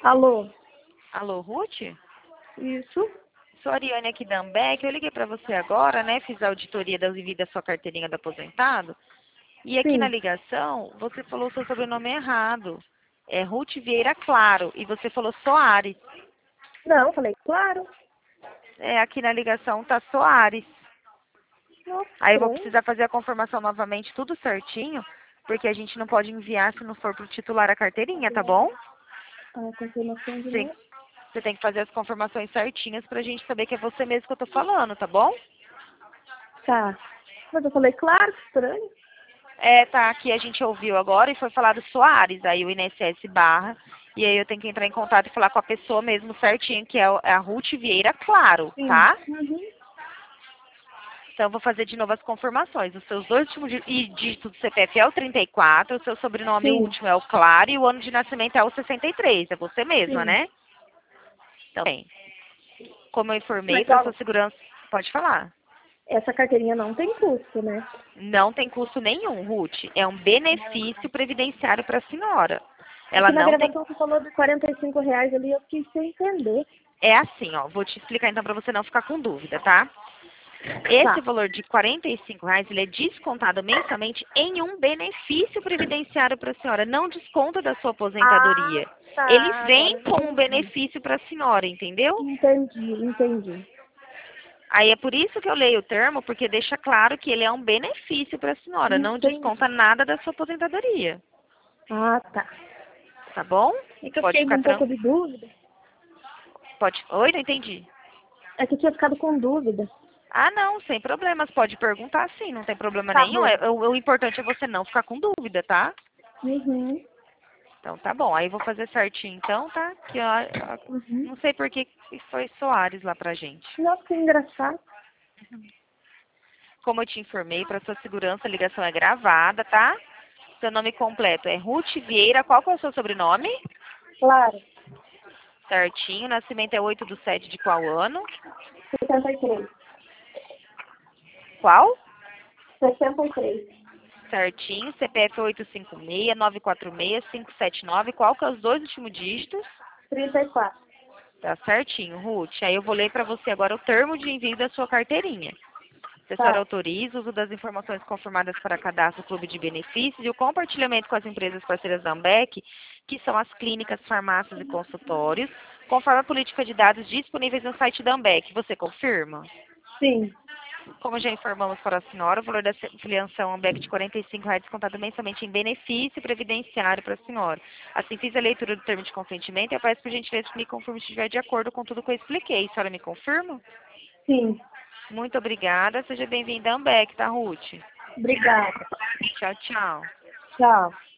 Alô? Alô, Ruth? Isso? Sou a Ariane aqui da Ambec. Eu liguei para você agora, né? Fiz a auditoria da sua carteirinha do aposentado. E aqui na Sim. ligação, você falou o seu sobrenome errado. É Ruth Vieira Claro. E você falou Soares. Não, falei, claro. É, aqui na ligação tá Soares. Nossa, Aí eu vou estranho. precisar fazer a confirmação novamente, tudo certinho. Porque a gente não pode enviar se não for pro titular a carteirinha, tá bom? A confirmação de Sim. novo. Você tem que fazer as confirmações certinhas pra gente saber que é você mesmo que eu tô falando, tá bom? Tá. Mas eu falei, claro, que estranho. É, tá, aqui a gente ouviu agora e foi falado Soares, aí o INSS barra, e aí eu tenho que entrar em contato e falar com a pessoa mesmo certinho, que é a Ruth Vieira Claro, Sim. tá? Uhum. Então eu vou fazer de novo as confirmações. Os seus dois últimos dígitos do CPF é o 34, o seu sobrenome o Sim. último é o Claro e o ano de nascimento é o 63, é você mesma, Sim. né? Então, bem, como eu informei, Mas, para sua ó, segurança, pode falar. essa carteirinha não tem custo, né? Não tem custo nenhum, Ruth. É um benefício previdenciário para a senhora. É Ela que na não tem. gravação você falou de R$ 45 ali, eu fiquei sem entender. É assim, ó. Vou te explicar então para você não ficar com dúvida, tá? Esse Tá. valor de R$ 45, ele é descontado mensalmente em um benefício previdenciário para a senhora. Não desconta da sua Ah, aposentadoria. Ele tá. Agora vem eu com um entendi. benefício para a senhora, entendeu? Entendi. Aí é por isso que eu leio o termo, porque deixa claro que ele é um benefício para a senhora. Não desconta Entendi. nada da sua aposentadoria. Ah, tá. Tá bom? É que eu Pode fiquei com ficar um pouco tranquilo. de dúvida. Pode. Oi, não entendi. É que eu tinha ficado com dúvida. Ah, não, sem problemas. Pode perguntar sim, não tem problema Tá nenhum. bom. O importante é você não ficar com dúvida, tá? Uhum. Então tá bom. Aí eu vou fazer certinho então, tá? Que Uhum. não sei por que foi Soares lá pra gente. Nossa, que engraçado. Como eu te informei, para sua segurança a ligação é gravada, tá? Seu nome completo é Ruth Vieira. Qual que é o seu sobrenome? Claro. Certinho. Nascimento é 8/7 de qual ano? 63. Qual? 63. Certinho. CPF 856-946-579. Qual que é os dois últimos dígitos? 34. Tá certinho, Ruth. Aí eu vou ler para você agora o termo de envio da sua carteirinha. A assessora Tá. autoriza o uso das informações confirmadas para cadastro Clube de Benefícios e o compartilhamento com as empresas parceiras da Ambec, que são as clínicas, farmácias e consultórios, conforme a política de dados disponíveis no site da Ambec. Você confirma? Sim. Como já informamos para a senhora, o valor da filiação Ambec de R$ 45 descontado mensalmente em benefício previdenciário para a senhora. Assim, fiz a leitura do termo de consentimento e eu peço por gentileza que me confirme se estiver de acordo com tudo que eu expliquei. A senhora me confirma? Sim. Muito obrigada. Seja bem-vinda à Ambec, tá, Ruth? Obrigada. Tchau, tchau. Tchau.